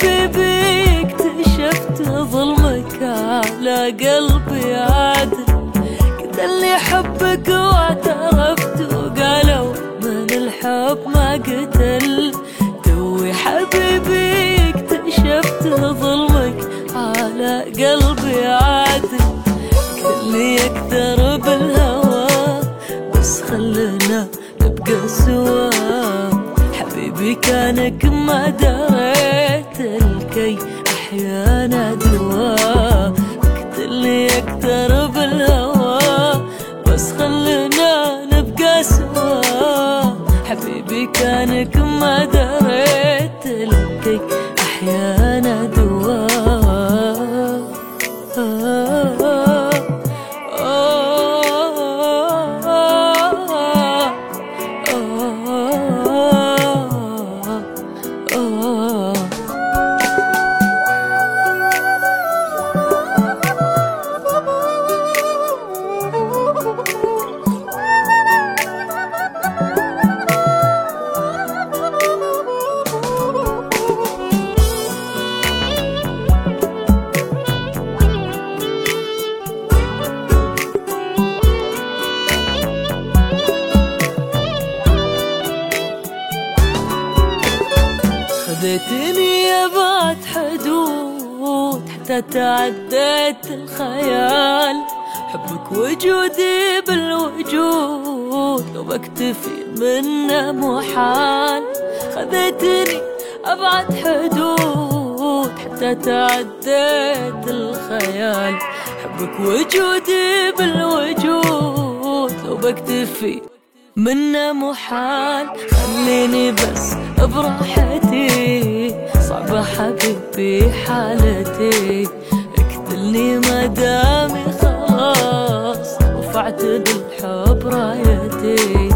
حبيبي اكتشفت ظلمك على قلبي عادل. كنت اللي حبك واعترفت وقالوا من الحب ما قتل. توي حبيبي اكتشفت ظلمك على قلبي عادل. اللي يقدر بالهوى بس خلنا نبقى سوا. حبيبي كانك ما دريت الكي احيانا دوا. وقت اللي يقدر بالهوى بس خلنا نبقى سوا. حبيبي كانك ما دريت الكي احيانا دوا. خذيتني يا بعد حدود حتى تعديت الخيال. حبك وجودي بالوجود لو بكتفي منه محال. خذيتني أبعد حدود حتى تعديت الخيال. حبك وجودي بالوجود لو بكتفي منه محال. خليني بس براحتي صعبة حبيبي حالتي. اقتلني ما دامي خلاص رفعت بالحب رايتي.